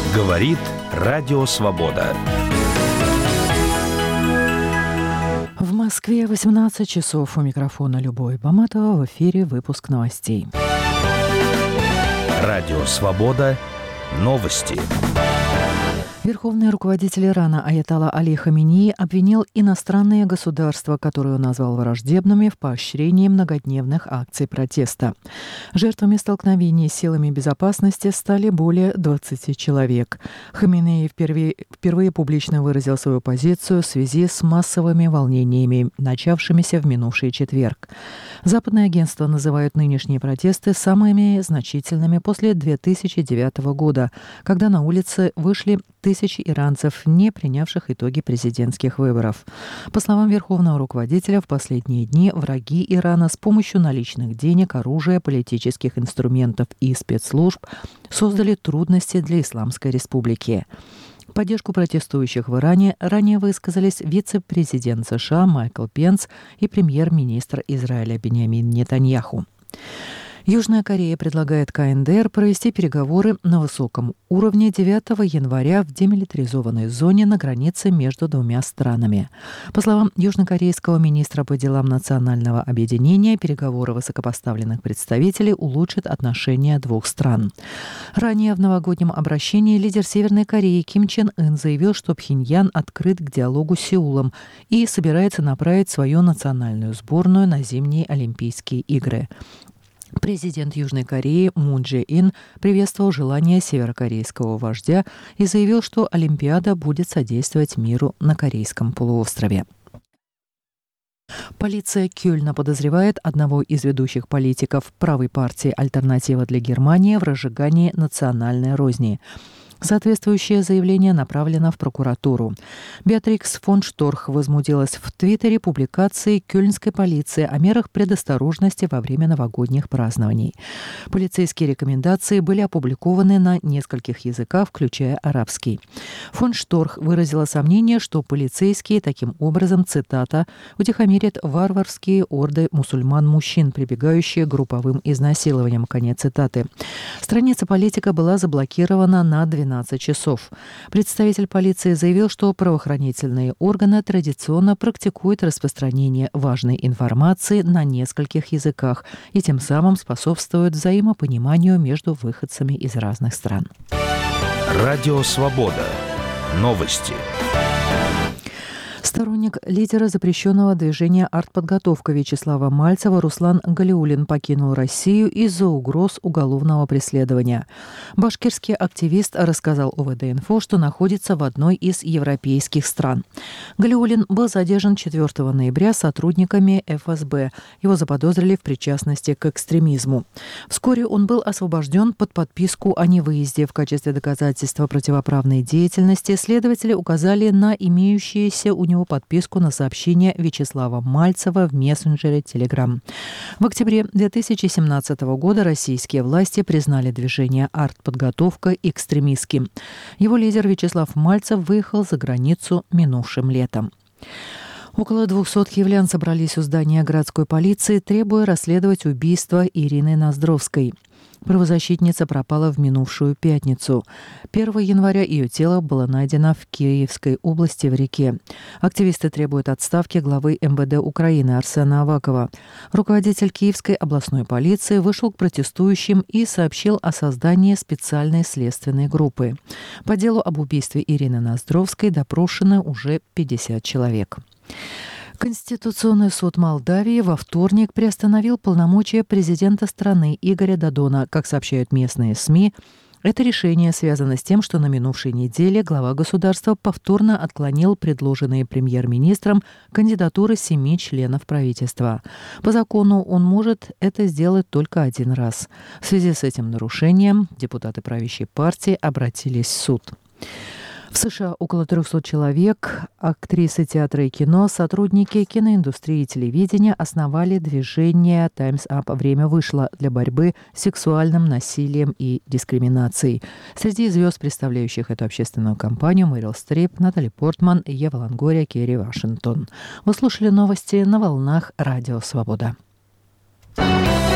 Говорит Радио Свобода. В Москве 18 часов. У микрофона Любовь Баматова. В эфире выпуск новостей. Радио Свобода. Новости. Верховный руководитель Ирана Аятолла Али Хаминеи обвинил иностранные государства, которые он назвал враждебными, в поощрении многодневных акций протеста. Жертвами столкновений с силами безопасности стали более 20 человек. Хаминеи впервые публично выразил свою позицию в связи с массовыми волнениями, начавшимися в минувший четверг. Западные агентства называют нынешние протесты самыми значительными после 2009 года, когда на улицы вышли тысячи иранцев, не принявших итоги президентских выборов. По словам верховного руководителя, в последние дни враги Ирана с помощью наличных денег, оружия, политических инструментов и спецслужб создали трудности для Исламской Республики. В поддержку протестующих в Иране ранее высказались вице-президент США Майкл Пенс и премьер-министр Израиля Биньямин Нетаньяху. Южная Корея предлагает КНДР провести переговоры на высоком уровне 9 января в демилитаризованной зоне на границе между двумя странами. По словам южнокорейского министра по делам национального объединения, переговоры высокопоставленных представителей улучшат отношения двух стран. Ранее в новогоднем обращении лидер Северной Кореи Ким Чен Ын заявил, что Пхеньян открыт к диалогу с Сеулом и собирается направить свою национальную сборную на зимние Олимпийские игры. Президент Южной Кореи Мун Чже Ин приветствовал желание северокорейского вождя и заявил, что Олимпиада будет содействовать миру на Корейском полуострове. Полиция Кёльна подозревает одного из ведущих политиков правой партии «Альтернатива для Германии» в разжигании национальной розни. Соответствующее заявление направлено в прокуратуру. Беатрикс фон Шторх возмутилась в Твиттере публикацией кёльнской полиции о мерах предосторожности во время новогодних празднований. Полицейские рекомендации были опубликованы на нескольких языках, включая арабский. Фон Шторх выразила сомнение, что полицейские таким образом, цитата, «утихомирят варварские орды мусульман-мужчин, прибегающие к групповым изнасилованиям». Конец цитаты. Страница политика была заблокирована на 12 часов. Представитель полиции заявил, что правоохранительные органы традиционно практикуют распространение важной информации на нескольких языках и тем самым способствуют взаимопониманию между выходцами из разных стран. Радио Свобода. Новости. Сторонник лидера запрещенного движения «Артподготовка» Вячеслава Мальцева Руслан Галиуллин покинул Россию из-за угроз уголовного преследования. Башкирский активист рассказал ОВД-инфо, что находится в одной из европейских стран. Галиуллин был задержан 4 ноября сотрудниками ФСБ. Его заподозрили в причастности к экстремизму. Вскоре он был освобожден под подписку о невыезде. В качестве доказательства противоправной деятельности следователи указали на имеющиеся у него подписку на сообщение Вячеслава Мальцева в мессенджере Telegram. В октябре 2017 года российские власти признали движение «Артподготовка» экстремистским. Его лидер Вячеслав Мальцев выехал за границу минувшим летом. Около 200 киевлян собрались у здания городской полиции, требуя расследовать убийство Ирины Ноздровской. Правозащитница пропала в минувшую пятницу. 1 января ее тело было найдено в Киевской области в реке. Активисты требуют отставки главы МВД Украины Арсена Авакова. Руководитель Киевской областной полиции вышел к протестующим и сообщил о создании специальной следственной группы. По делу об убийстве Ирины Ноздровской допрошено уже 50 человек. Конституционный суд Молдавии во вторник приостановил полномочия президента страны Игоря Додона. Как сообщают местные СМИ, это решение связано с тем, что на минувшей неделе глава государства повторно отклонил предложенные премьер-министром кандидатуры 7 членов правительства. По закону он может это сделать только один раз. В связи с этим нарушением депутаты правящей партии обратились в суд. В США около 300 человек, актрисы театра и кино, сотрудники киноиндустрии и телевидения основали движение «Time's Up. Время вышло» для борьбы с сексуальным насилием и дискриминацией. Среди звезд, представляющих эту общественную кампанию, Мэрил Стрип, Натали Портман, Ева Лонгория, Керри Вашингтон. Вы слушали новости на волнах Радио Свобода.